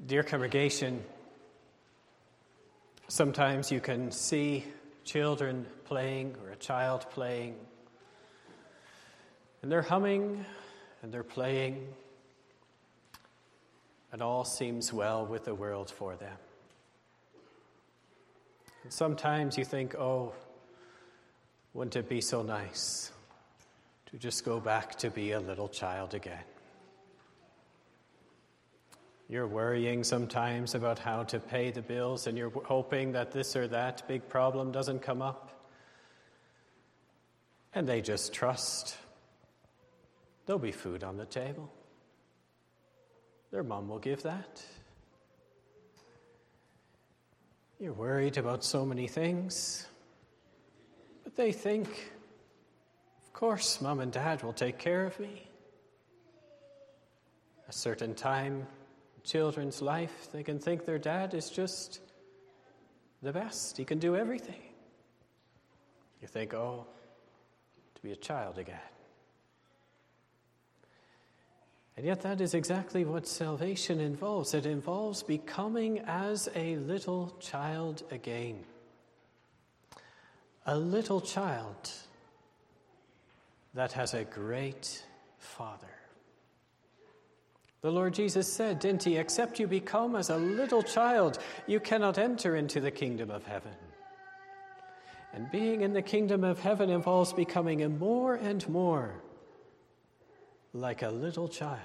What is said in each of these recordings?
Dear congregation, sometimes you can see children playing or a child playing, and they're humming and they're playing, and all seems well with the world for them. And sometimes you think, oh, wouldn't it be so nice to just go back to be a little child again? You're worrying sometimes about how to pay the bills, and you're hoping that this or that big problem doesn't come up. And they just trust there'll be food on the table. Their mom will give that. You're worried about so many things, but they think, of course, Mom and Dad will take care of me. A certain time children's life, they can think their dad is just the best. He can do everything. You think, oh, to be a child again. And yet that is exactly what salvation involves. It involves becoming as a little child again. A little child that has a great Father. The Lord Jesus said, didn't he, except you become as a little child, you cannot enter into the kingdom of heaven. And being in the kingdom of heaven involves becoming more and more like a little child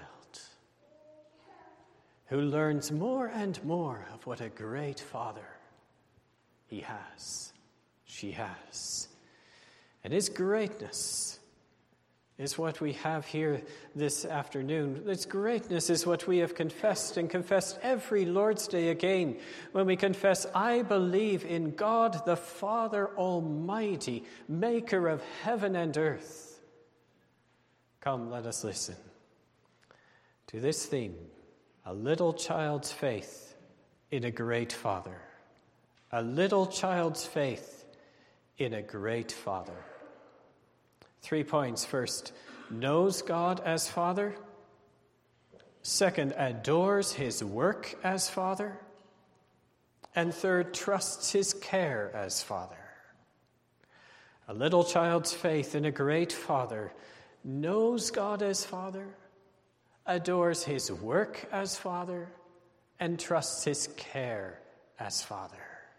who learns more and more of what a great Father he has, she has. And his greatness is what we have here this afternoon. Its greatness is what we have confessed and confessed every Lord's Day again when we confess, I believe in God the Father Almighty, maker of heaven and earth. Come, let us listen to this theme, a little child's faith in a great Father. A little child's faith in a great Father. 3 points. First, knows God as Father. Second, adores his work as Father. And third, trusts his care as Father. A little child's faith in a great Father knows God as Father, adores his work as Father, and trusts his care as Father.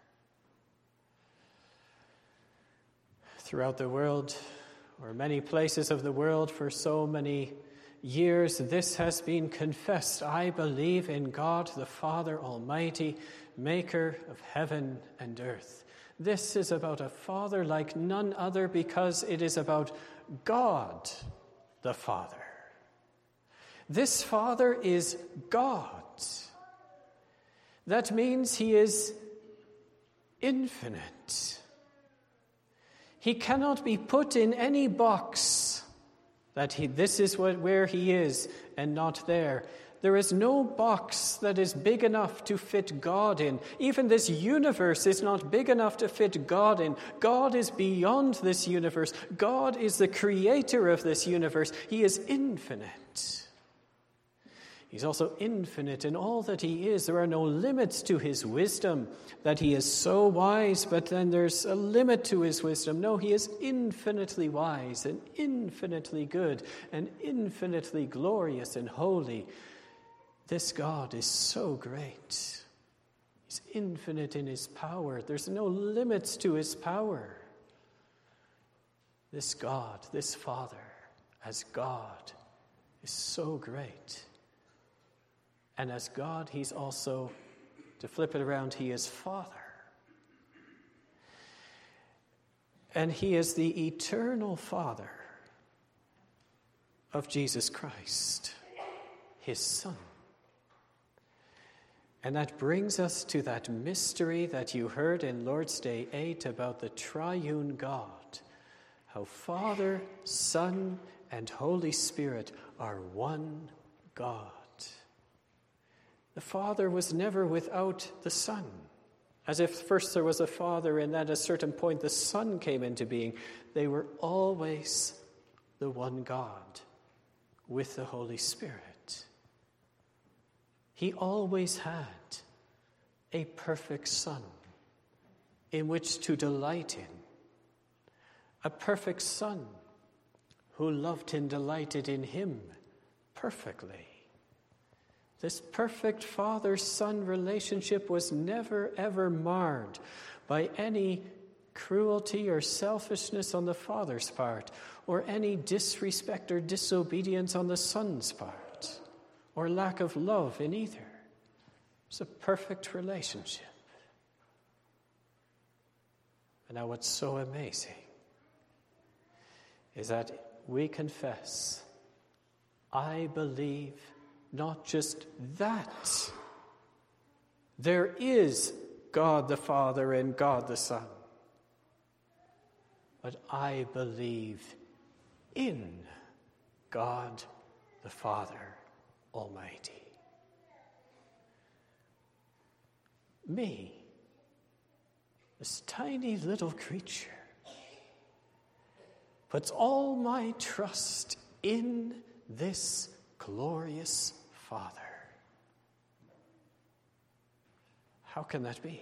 Throughout the world, or many places of the world for so many years, this has been confessed. I believe in God the Father Almighty, maker of heaven and earth. This is about a Father like none other because it is about God the Father. This Father is God. That means he is infinite. He cannot be put in any box that this is where he is and not there. There is no box that is big enough to fit God in. Even this universe is not big enough to fit God in. God is beyond this universe. God is the creator of this universe. He is infinite. He's also infinite in all that he is. There are no limits to his wisdom, that he is so wise, but then there's a limit to his wisdom. No, he is infinitely wise and infinitely good and infinitely glorious and holy. This God is so great. He's infinite in his power. There's no limits to his power. This God, this Father, as God, is so great. And as God, he's also, to flip it around, he is Father. And he is the eternal Father of Jesus Christ, his Son. And that brings us to that mystery that you heard in Lord's Day 8 about the triune God. How Father, Son, and Holy Spirit are one God. The Father was never without the Son. As if first there was a Father and at a certain point the Son came into being. They were always the one God with the Holy Spirit. He always had a perfect Son in which to delight in, a perfect Son who loved and delighted in him perfectly. This perfect father-son relationship was never, ever marred by any cruelty or selfishness on the father's part, or any disrespect or disobedience on the son's part, or lack of love in either. It's a perfect relationship. And now what's so amazing is that we confess, I believe not just that there is God the Father and God the Son, but I believe in God the Father Almighty. Me, this tiny little creature, puts all my trust in this glorious Father. How can that be?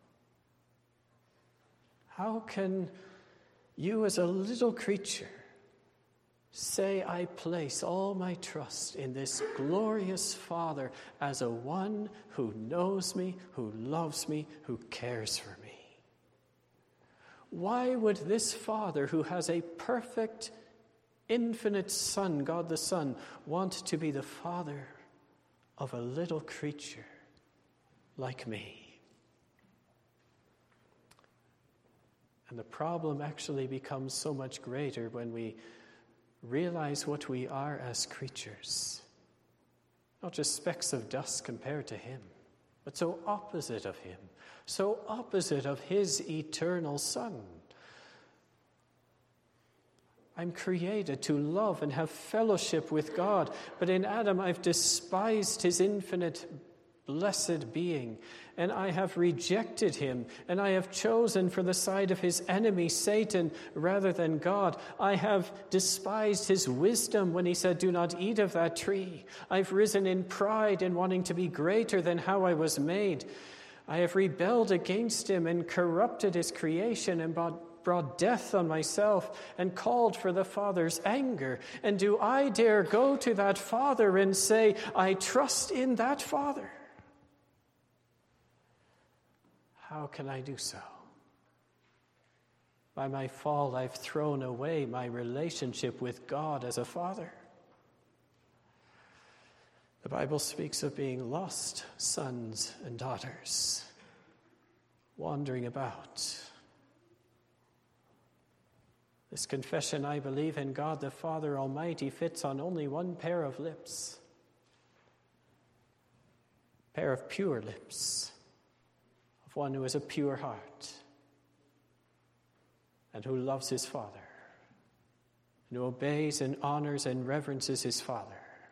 How can you as a little creature say, I place all my trust in this glorious Father as a one who knows me, who loves me, who cares for me? Why would this Father, who has a perfect, infinite Son, God the Son, want to be the Father of a little creature like me? And the problem actually becomes so much greater when we realize what we are as creatures. Not just specks of dust compared to him, but so opposite of him, so opposite of his eternal Son. I'm created to love and have fellowship with God, but in Adam I've despised his infinite blessed being, and I have rejected him, and I have chosen for the side of his enemy, Satan, rather than God. I have despised his wisdom when he said, do not eat of that tree. I've risen in pride in wanting to be greater than how I was made. I have rebelled against him and corrupted his creation and brought death on myself and called for the Father's anger. And do I dare go to that Father and say, I trust in that Father? How can I do so? By my fall, I've thrown away my relationship with God as a father. The Bible speaks of being lost sons and daughters, wandering about. This confession, I believe in God the Father Almighty, fits on only one pair of lips, a pair of pure lips, of one who has a pure heart and who loves his Father and who obeys and honors and reverences his Father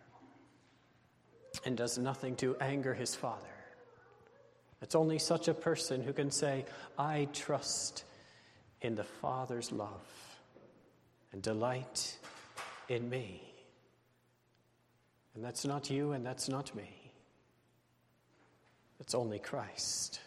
and does nothing to anger his Father. It's only such a person who can say, I trust in the Father's love and delight in me. And that's not you and that's not me. It's only Christ.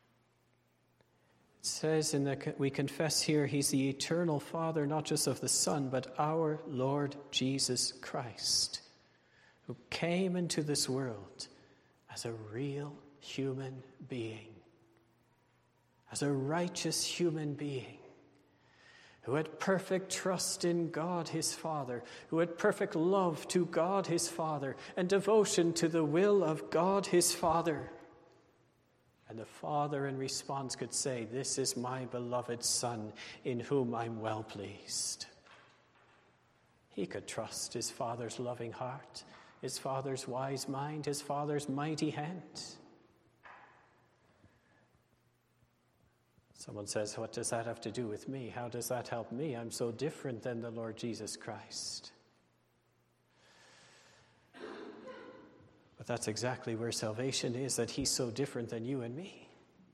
It says we confess here he's the eternal Father, not just of the Son, but our Lord Jesus Christ, who came into this world as a real human being, as a righteous human being, who had perfect trust in God his Father, who had perfect love to God his Father, and devotion to the will of God his Father. And the Father in response could say, this is my beloved Son, in whom I'm well pleased. He could trust his Father's loving heart, his Father's wise mind, his Father's mighty hand. Someone says, what does that have to do with me? How does that help me? I'm so different than the Lord Jesus Christ. But that's exactly where salvation is, that he's so different than you and me.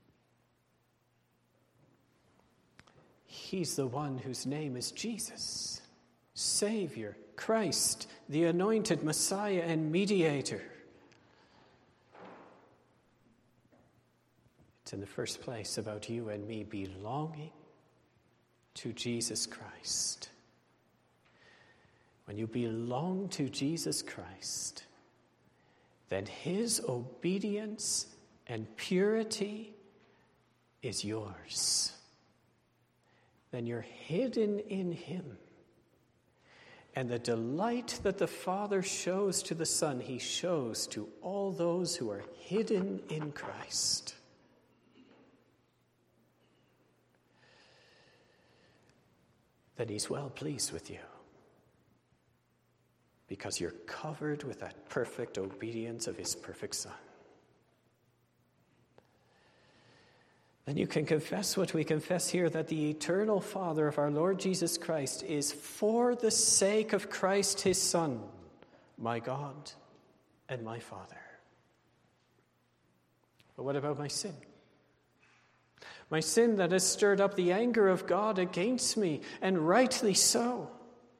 He's the one whose name is Jesus, Savior, Christ, the anointed Messiah and mediator. It's in the first place about you and me belonging to Jesus Christ. When you belong to Jesus Christ, then his obedience and purity is yours. Then you're hidden in him. And the delight that the Father shows to the Son, he shows to all those who are hidden in Christ. Then he's well pleased with you, because you're covered with that perfect obedience of his perfect Son. Then you can confess what we confess here, that the eternal Father of our Lord Jesus Christ is, for the sake of Christ his Son, my God and my Father. But what about my sin? My sin that has stirred up the anger of God against me, and rightly so.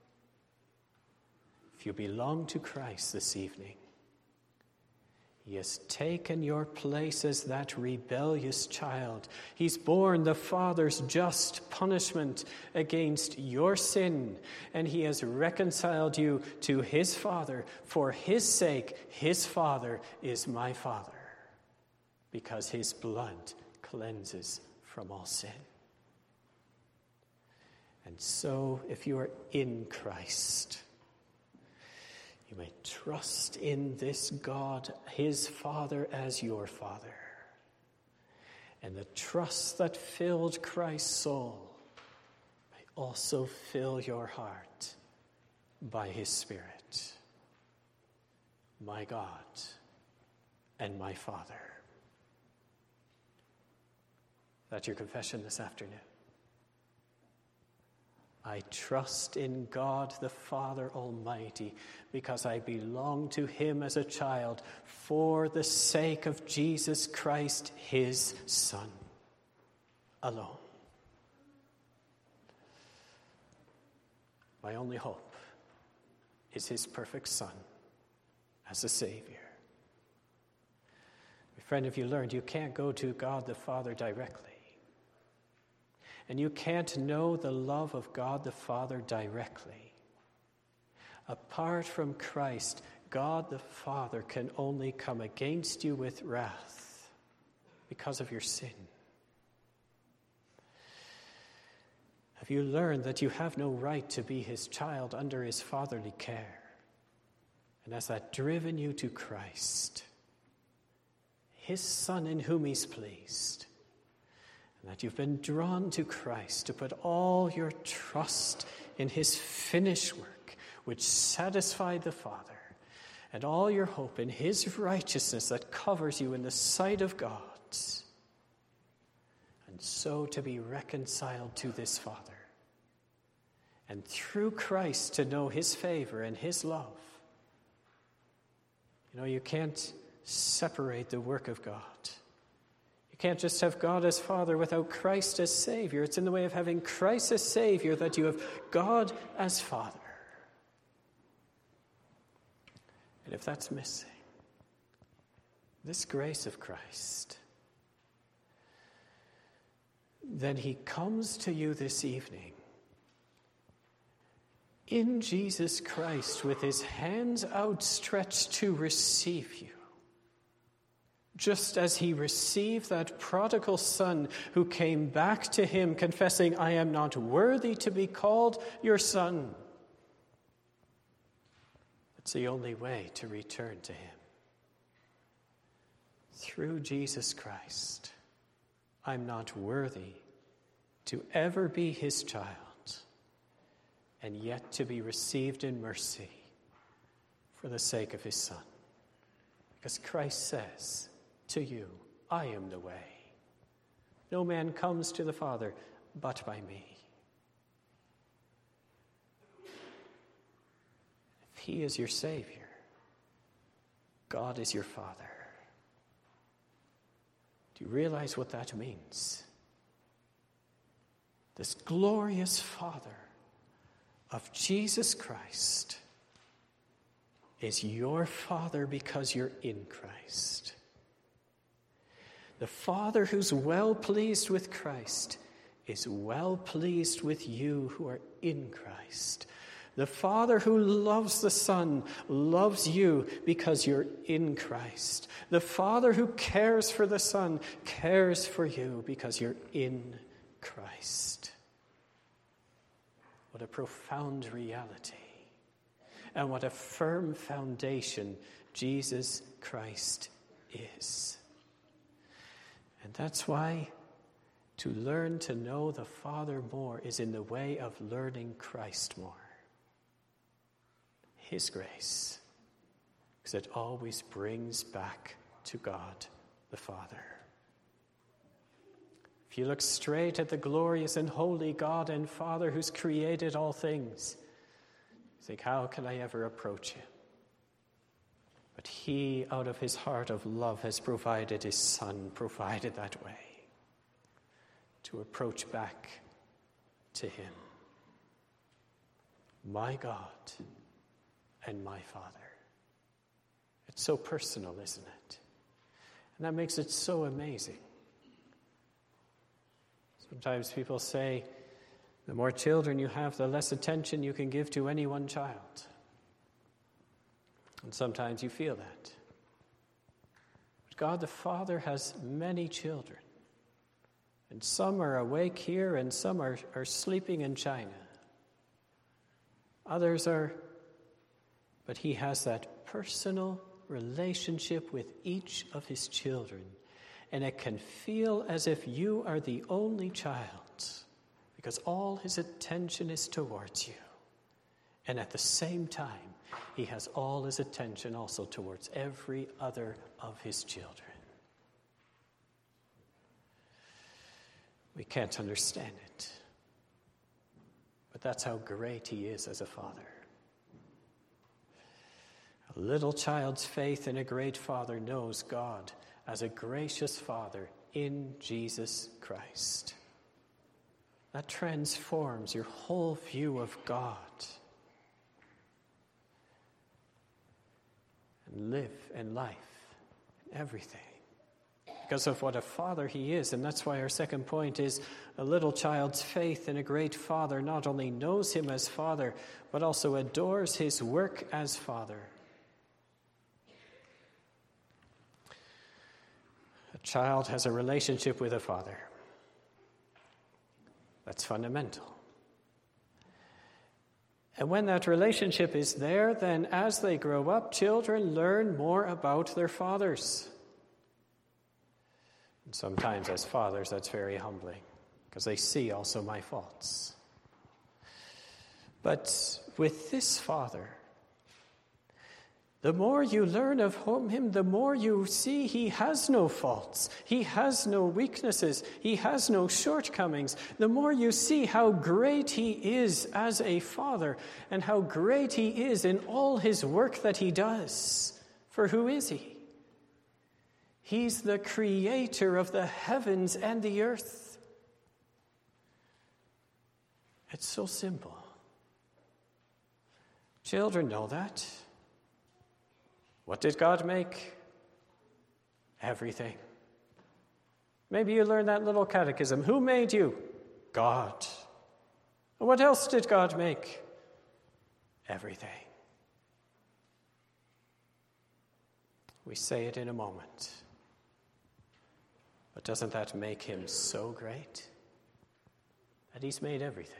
If you belong to Christ this evening, he has taken your place as that rebellious child. He's borne the Father's just punishment against your sin, and he has reconciled you to his Father. For his sake, his Father is my Father, because his blood cleanses from all sin. And so, if you are in Christ, you may trust in this God, his Father, as your Father. And the trust that filled Christ's soul may also fill your heart by his Spirit. My God and my Father. That's your confession this afternoon. I trust in God the Father Almighty, because I belong to him as a child for the sake of Jesus Christ, his Son, alone. My only hope is his perfect Son as a Savior. My friend, have you learned you can't go to God the Father directly? And you can't know the love of God the Father directly. Apart from Christ, God the Father can only come against you with wrath because of your sin. Have you learned that you have no right to be his child under his fatherly care? And has that driven you to Christ, his Son in whom he's pleased? And that you've been drawn to Christ to put all your trust in his finished work, which satisfied the Father, and all your hope in his righteousness that covers you in the sight of God, and so to be reconciled to this Father, and through Christ to know his favor and his love. You know, you can't separate the work of God. You can't just have God as Father without Christ as Savior. It's in the way of having Christ as Savior that you have God as Father. And if that's missing, this grace of Christ, then he comes to you this evening in Jesus Christ with his hands outstretched to receive you. Just as he received that prodigal son who came back to him confessing, I am not worthy to be called your son. It's the only way to return to him. Through Jesus Christ, I'm not worthy to ever be his child, and yet to be received in mercy for the sake of his Son. Because Christ says to you, I am the way. No man comes to the Father but by me. If he is your Savior, God is your Father. Do you realize what that means? This glorious Father of Jesus Christ is your Father because you're in Christ. The Father who's well pleased with Christ is well pleased with you who are in Christ. The Father who loves the Son loves you because you're in Christ. The Father who cares for the Son cares for you because you're in Christ. What a profound reality. And what a firm foundation Jesus Christ is. And that's why to learn to know the Father more is in the way of learning Christ more. His grace, because it always brings back to God the Father. If you look straight at the glorious and holy God and Father who's created all things, you think, how can I ever approach him? But he, out of his heart of love, has provided his Son, provided that way to approach back to him. My God and my Father. It's so personal, isn't it? And that makes it so amazing. Sometimes people say, the more children you have, the less attention you can give to any one child. And sometimes you feel that. But God the Father has many children. And some are awake here and some are sleeping in China. Others are, but he has that personal relationship with each of his children. And it can feel as if you are the only child because all his attention is towards you. And at the same time, he has all his attention also towards every other of his children. We can't understand it. But that's how great he is as a father. A little child's faith in a great father knows God as a gracious Father in Jesus Christ. That transforms your whole view of God. And live in life, in everything. Because of what a father he is. And that's why our second point is a little child's faith in a great father not only knows him as Father, but also adores his work as Father. A child has a relationship with a father. That's fundamental. And when that relationship is there, then as they grow up, children learn more about their fathers. And sometimes as fathers, that's very humbling, because they see also my faults. But with this Father, the more you learn of him, the more you see he has no faults. He has no weaknesses. He has no shortcomings. The more you see how great he is as a father and how great he is in all his work that he does. For who is he? He's the creator of the heavens and the earth. It's so simple. Children know that. What did God make? Everything. Maybe you learned that little catechism. Who made you? God. And what else did God make? Everything. We say it in a moment. But doesn't that make him so great? That he's made everything.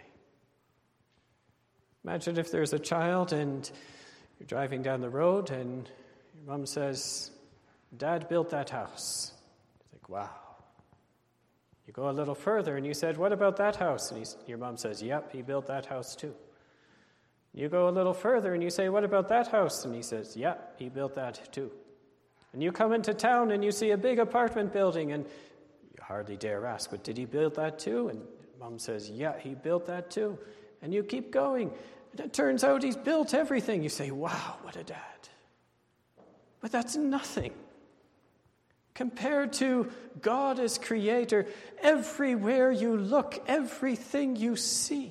Imagine if there's a child and you're driving down the road and your mom says, Dad built that house. You think, wow. You go a little further and you said, what about that house? And your mom says, yep, he built that house too. You go a little further and you say, what about that house? And he says, yep, he built that too. And you come into town and you see a big apartment building and you hardly dare ask, but did he build that too? And mom says, yeah, he built that too. And you keep going. And it turns out he's built everything. You say, wow, what a dad. But that's nothing. Compared to God as creator, everywhere you look, everything you see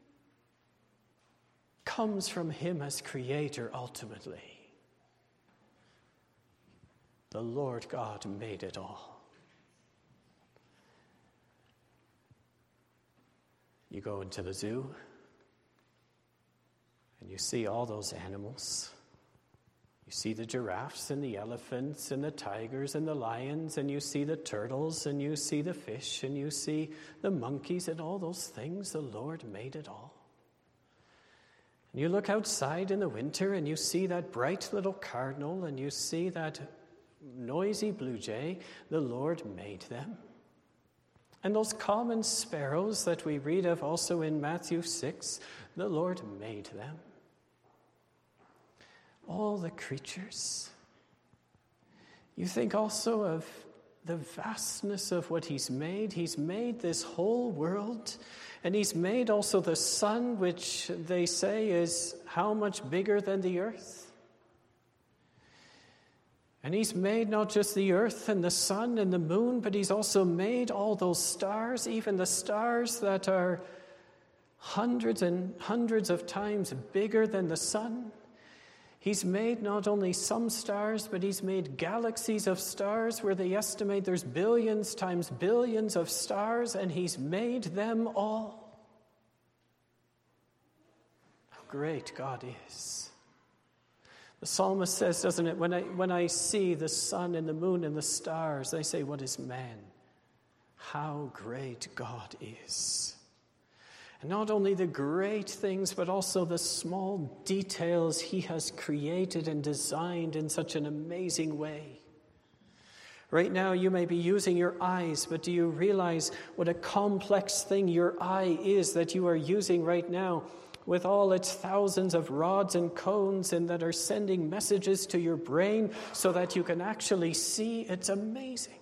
comes from him as creator ultimately. The Lord God made it all. You go into the zoo and you see all those animals. You see the giraffes and the elephants and the tigers and the lions, and you see the turtles and you see the fish and you see the monkeys and all those things. The Lord made it all. And you look outside in the winter and you see that bright little cardinal and you see that noisy blue jay. The Lord made them. And those common sparrows that we read of also in Matthew 6, the Lord made them. All the creatures. You think also of the vastness of what he's made. He's made this whole world, and he's made also the sun, which they say is how much bigger than the earth. And he's made not just the earth and the sun and the moon, but he's also made all those stars, even the stars that are hundreds and hundreds of times bigger than the sun. He's made not only some stars, but he's made galaxies of stars where they estimate there's billions times billions of stars, and he's made them all. How great God is. The psalmist says, doesn't it, when I see the sun and the moon and the stars, I say, what is man? How great God is. And not only the great things, but also the small details he has created and designed in such an amazing way. Right now, you may be using your eyes, but do you realize what a complex thing your eye is that you are using right now, with all its thousands of rods and cones and that are sending messages to your brain so that you can actually see? It's amazing.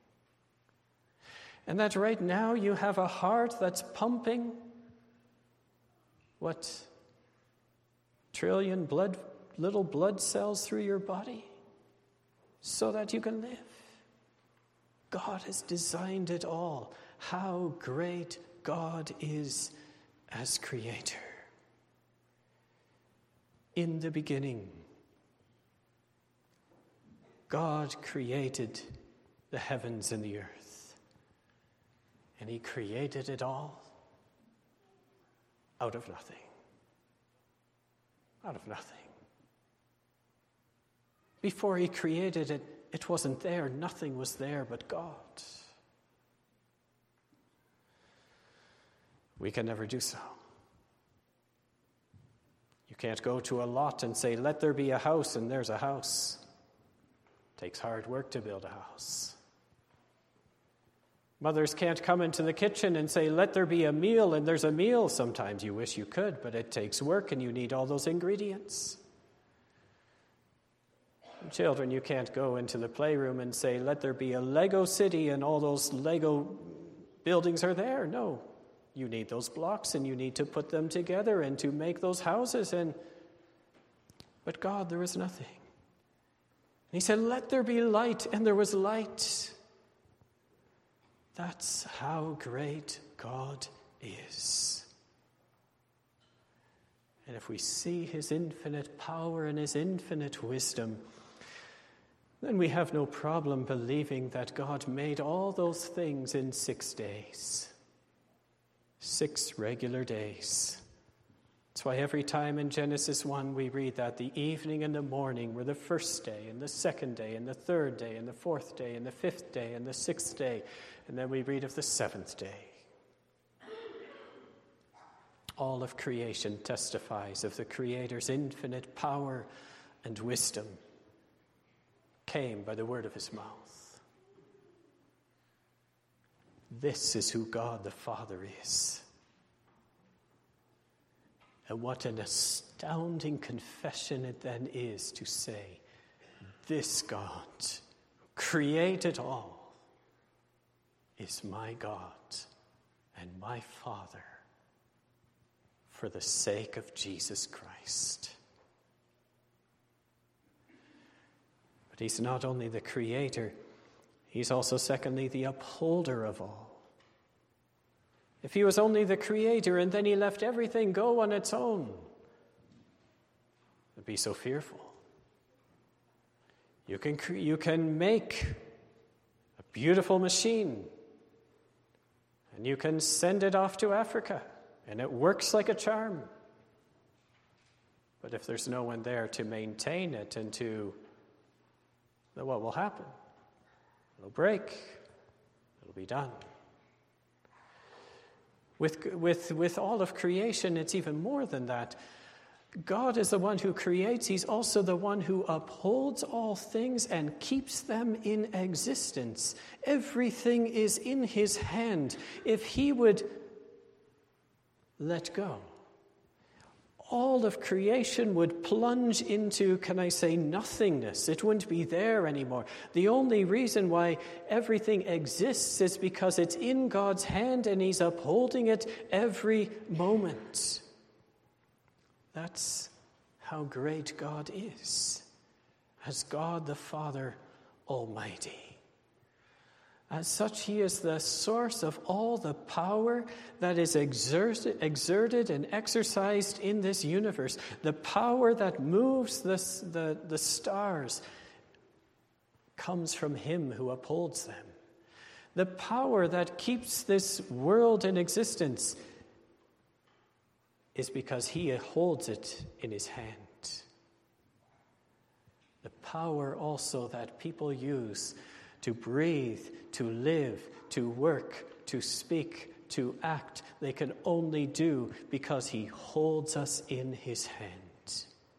And that right now you have a heart that's pumping what trillion little blood cells through your body so that you can live. God has designed it all. How great God is as creator. In the beginning, God created the heavens and the earth, and he created it all out of nothing. Out of nothing. Before he created it, it wasn't there. Nothing was there but God. We can never do so. You can't go to a lot and say, let there be a house, and there's a house. It takes hard work to build a house. Mothers can't come into the kitchen and say, let there be a meal, and there's a meal. Sometimes you wish you could, but it takes work, and you need all those ingredients. And children, you can't go into the playroom and say, let there be a Lego city, and all those Lego buildings are there. No. You need those blocks, and you need to put them together and to make those houses. But God, there was nothing. He said, let there be light, and there was light. That's how great God is. And if we see his infinite power and his infinite wisdom, then we have no problem believing that God made all those things in 6 days. 6 regular days. That's why every time in Genesis 1 we read that the evening and the morning were the first day, and the second day, and the third day, and the fourth day, and the fifth day, and the sixth day, and then we read of the seventh day. All of creation testifies of the Creator's infinite power and wisdom came by the word of his mouth. This is who God the Father is. And what an astounding confession it then is to say, this God, who created all, is my God and my Father for the sake of Jesus Christ. But he's not only the creator, he's also, secondly, the upholder of all. If he was only the creator and then he let everything go on its own, it'd be so fearful. You can make a beautiful machine and you can send it off to Africa and it works like a charm. But if there's no one there to maintain it and then what will happen? It'll break. It'll be done. With all of creation, it's even more than that. God is the one who creates. He's also the one who upholds all things and keeps them in existence. Everything is in his hand. If he would let go, all of creation would plunge into, can I say, nothingness. It wouldn't be there anymore. The only reason why everything exists is because it's in God's hand and he's upholding it every moment. That's how great God is, as God the Father Almighty. As such, he is the source of all the power that is exerted and exercised in this universe. The power that moves the stars comes from him who upholds them. The power that keeps this world in existence is because he holds it in his hand. The power also that people use to breathe, to live, to work, to speak, to act, they can only do because he holds us in his hand.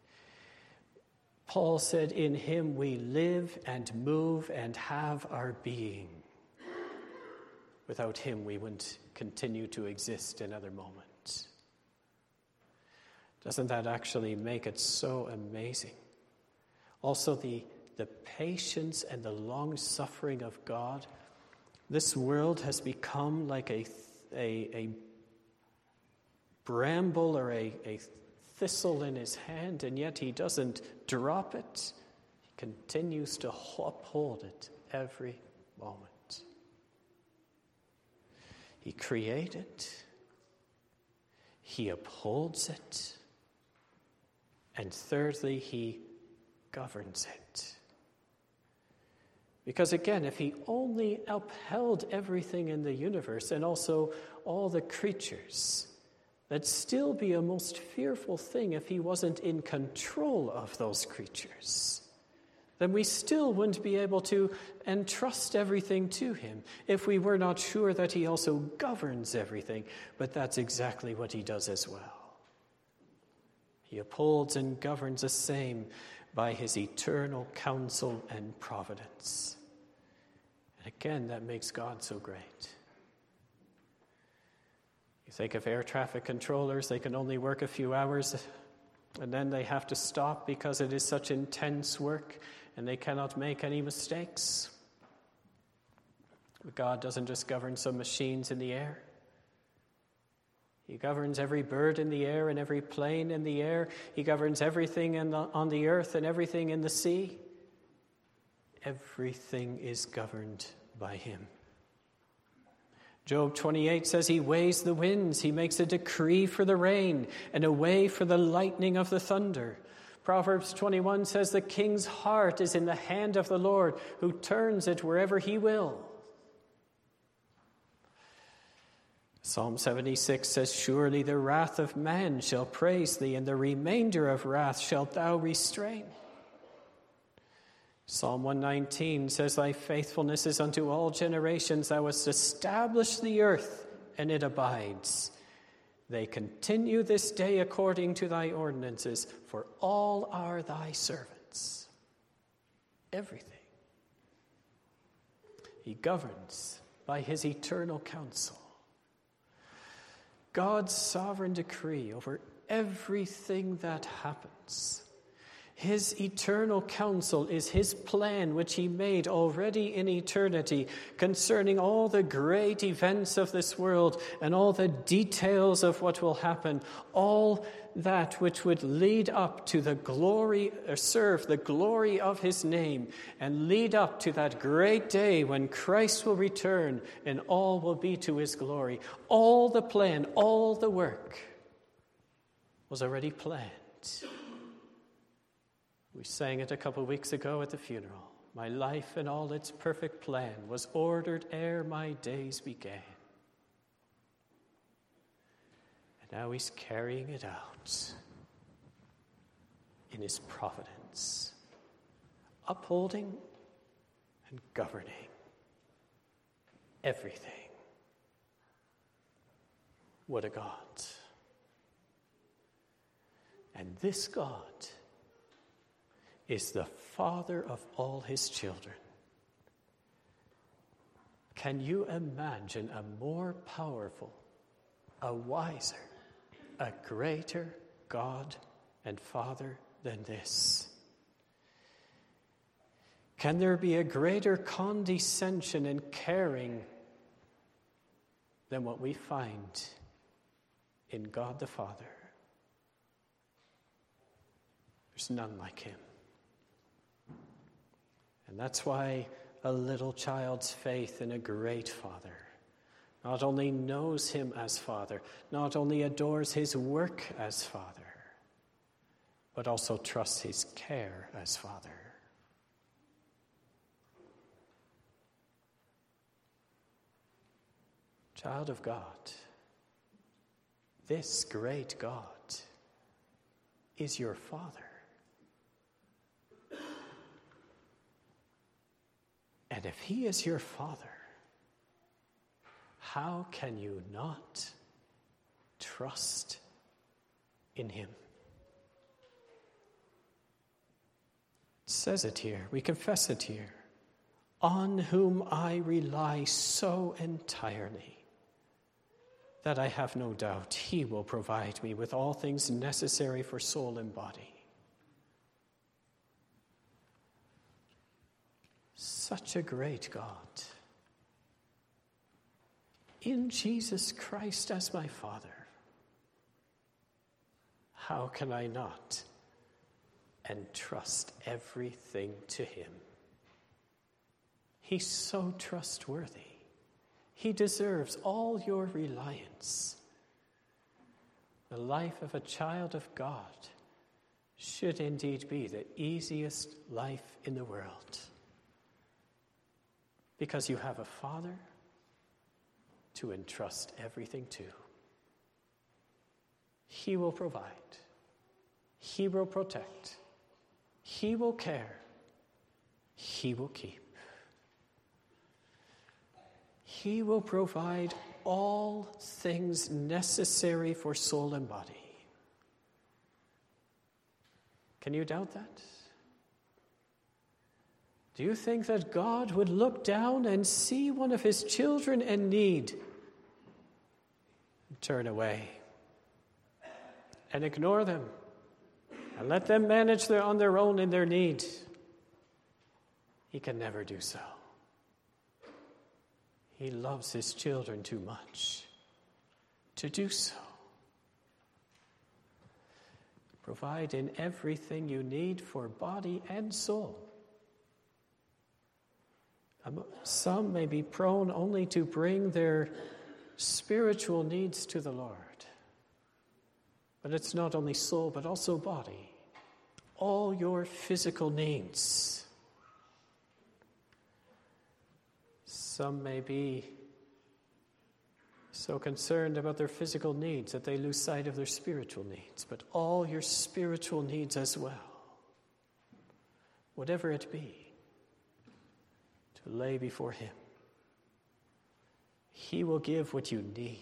Paul said, in him we live and move and have our being. Without him, we wouldn't continue to exist another moment. Doesn't that actually make it so amazing? Also, the patience and the long-suffering of God. This world has become like a bramble or a thistle in his hand, and yet he doesn't drop it. He continues to uphold it every moment. He created, he upholds it, and thirdly, he governs it. Because again, if he only upheld everything in the universe and also all the creatures, that'd still be a most fearful thing if he wasn't in control of those creatures. Then we still wouldn't be able to entrust everything to him if we were not sure that he also governs everything. But that's exactly what he does as well. He upholds and governs the same by his eternal counsel and providence. And again, that makes God so great. You think of air traffic controllers, they can only work a few hours and then they have to stop because it is such intense work and they cannot make any mistakes. But God doesn't just govern some machines in the air. He governs every bird in the air and every plane in the air. He governs everything on the earth and everything in the sea. Everything is governed by him. Job 28 says he weighs the winds. He makes a decree for the rain and a way for the lightning of the thunder. Proverbs 21 says the king's heart is in the hand of the Lord, who turns it wherever he will. Psalm 76 says, surely the wrath of man shall praise thee, and the remainder of wrath shalt thou restrain. Psalm 119 says, thy faithfulness is unto all generations. Thou hast established the earth, and it abides. They continue this day according to thy ordinances, for all are thy servants. Everything. He governs by his eternal counsel. God's sovereign decree over everything that happens. His eternal counsel is his plan, which he made already in eternity, concerning all the great events of this world and all the details of what will happen, all that which would lead up to the glory, or serve the glory of his name, and lead up to that great day when Christ will return and all will be to his glory. All the plan, all the work was already planned. We sang it a couple of weeks ago at the funeral. My life in all its perfect plan was ordered ere my days began. And now he's carrying it out in his providence, upholding and governing everything. What a God. And this God is the Father of all his children. Can you imagine a more powerful, a wiser, a greater God and Father than this? Can there be a greater condescension and caring than what we find in God the Father? There's none like him. And that's why a little child's faith in a great Father not only knows him as Father, not only adores his work as Father, but also trusts his care as Father. Child of God, this great God is your Father. And if he is your Father, how can you not trust in him? It says it here, we confess it here. On whom I rely so entirely that I have no doubt he will provide me with all things necessary for soul and body. Such a great God. In Jesus Christ as my Father. How can I not entrust everything to him? He's so trustworthy. He deserves all your reliance. The life of a child of God should indeed be the easiest life in the world. Because you have a Father to entrust everything to. He will provide. He will protect. He will care. He will keep. He will provide all things necessary for soul and body. Can you doubt that? Do you think that God would look down and see one of his children in need and turn away and ignore them and let them manage on their own in their need? He can never do so. He loves his children too much to do so. Provide in everything you need for body and soul. Some may be prone only to bring their spiritual needs to the Lord. But it's not only soul, but also body. All your physical needs. Some may be so concerned about their physical needs that they lose sight of their spiritual needs, but all your spiritual needs as well, whatever it be, to lay before him. He will give what you need.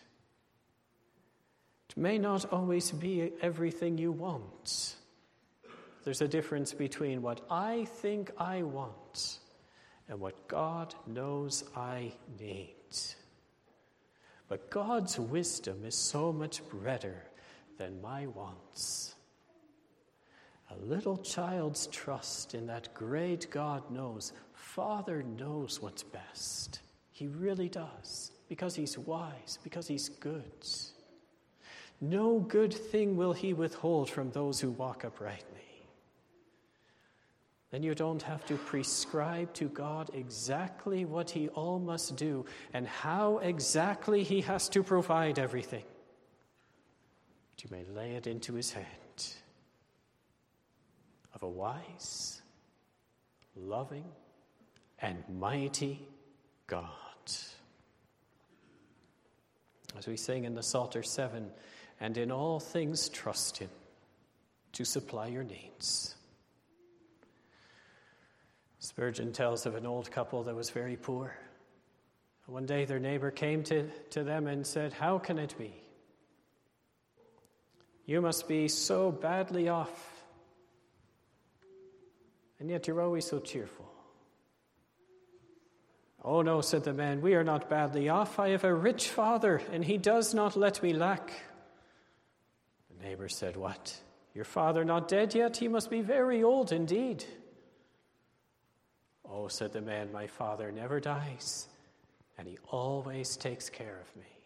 It may not always be everything you want. There's a difference between what I think I want and what God knows I need. But God's wisdom is so much better than my wants. A little child's trust in that great God Father knows what's best. He really does, because he's wise, because he's good. No good thing will he withhold from those who walk uprightly. Then you don't have to prescribe to God exactly what he all must do and how exactly he has to provide everything. But you may lay it into his hand of a wise, loving, and mighty God. As we sing in the Psalter 7, and in all things trust him to supply your needs. Spurgeon tells of an old couple that was very poor. One day their neighbor came to them and said, "How can it be? You must be so badly off, and yet you're always so cheerful." "Oh no," said the man, "we are not badly off. I have a rich father, and he does not let me lack." The neighbor said, "What? Your father not dead yet? He must be very old indeed." "Oh," said the man, "my father never dies, and he always takes care of me."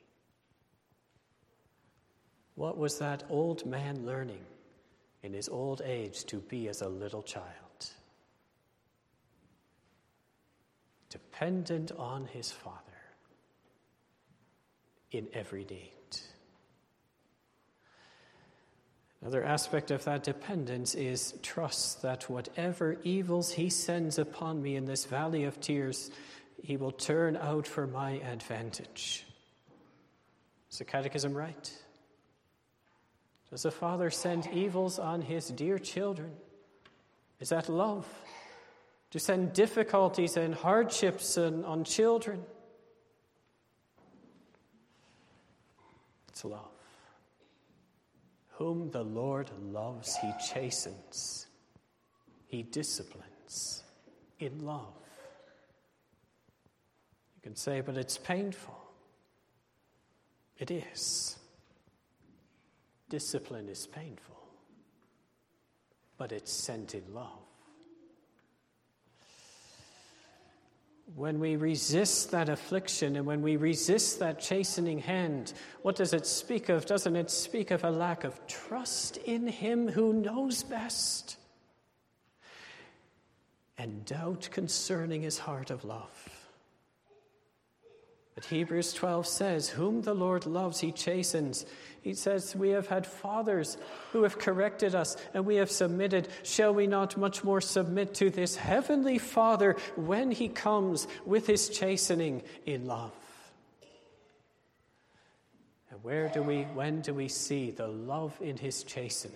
What was that old man learning in his old age to be as a little child? Dependent on his Father in every need. Another aspect of that dependence is trust that whatever evils he sends upon me in this valley of tears, he will turn out for my advantage. Is the Catechism right? Does a father send evils on his dear children? Is that love? To send difficulties and hardships on children? It's love. Whom the Lord loves, he chastens. He disciplines in love. You can say, but it's painful. It is. Discipline is painful, but it's sent in love. When we resist that affliction and when we resist that chastening hand, what does it speak of? Doesn't it speak of a lack of trust in him who knows best? And doubt concerning his heart of love. But Hebrews 12 says, whom the Lord loves, he chastens. He says, we have had fathers who have corrected us and we have submitted. Shall we not much more submit to this heavenly Father when he comes with his chastening in love? And when do we see the love in his chastening?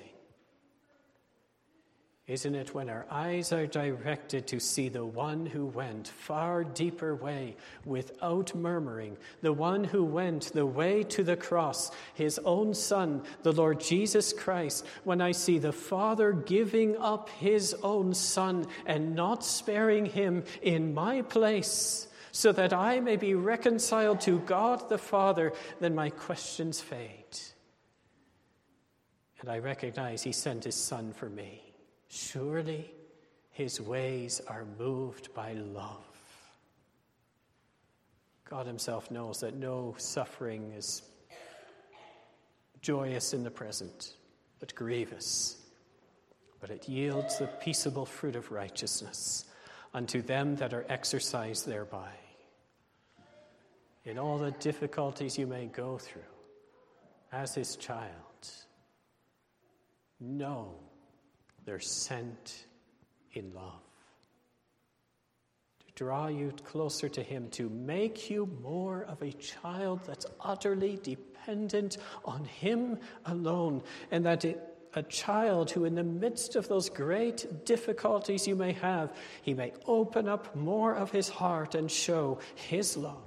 Isn't it when our eyes are directed to see the one who went far deeper way without murmuring, the one who went the way to the cross, his own Son, the Lord Jesus Christ, when I see the Father giving up his own Son and not sparing him in my place so that I may be reconciled to God the Father, then my questions fade. And I recognize he sent his Son for me. Surely his ways are moved by love. God himself knows that no suffering is joyous in the present, but grievous. But it yields the peaceable fruit of righteousness unto them that are exercised thereby. In all the difficulties you may go through, as his child, know they're sent in love to draw you closer to him, to make you more of a child that's utterly dependent on him alone, and that a child who in the midst of those great difficulties you may have, he may open up more of his heart and show his love.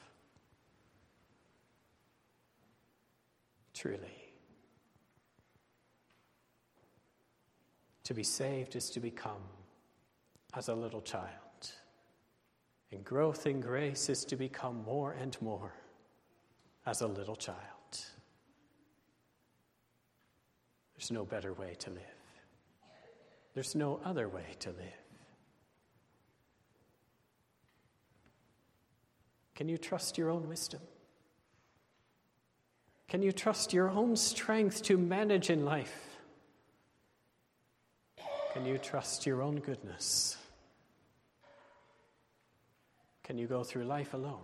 Truly. To be saved is to become as a little child. And growth in grace is to become more and more as a little child. There's no better way to live. There's no other way to live. Can you trust your own wisdom? Can you trust your own strength to manage in life? Can you trust your own goodness? Can you go through life alone?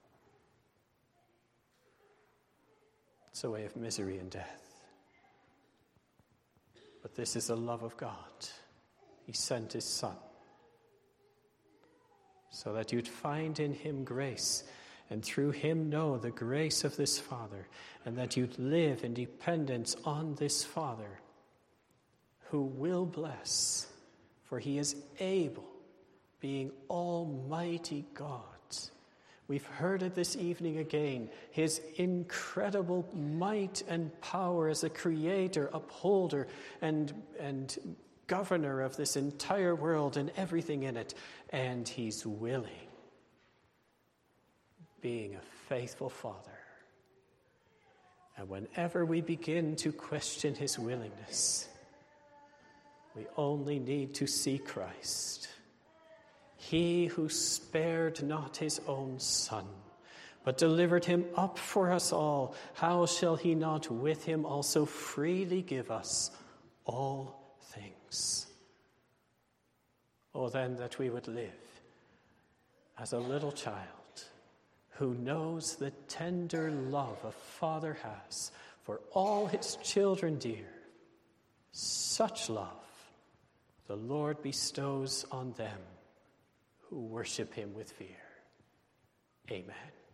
It's a way of misery and death. But this is the love of God. He sent his Son so that you'd find in him grace and through him know the grace of this Father, and that you live in dependence on this Father, who will bless, for he is able, being Almighty God. We've heard it this evening again, his incredible might and power as a creator, upholder, and governor of this entire world and everything in it. And he's willing, being a faithful Father. And whenever we begin to question his willingness, we only need to see Christ. He who spared not his own Son, but delivered him up for us all, how shall he not with him also freely give us all things? Oh, then that we would live as a little child who knows the tender love a father has for all his children dear. Such love the Lord bestows on them who worship him with fear. Amen.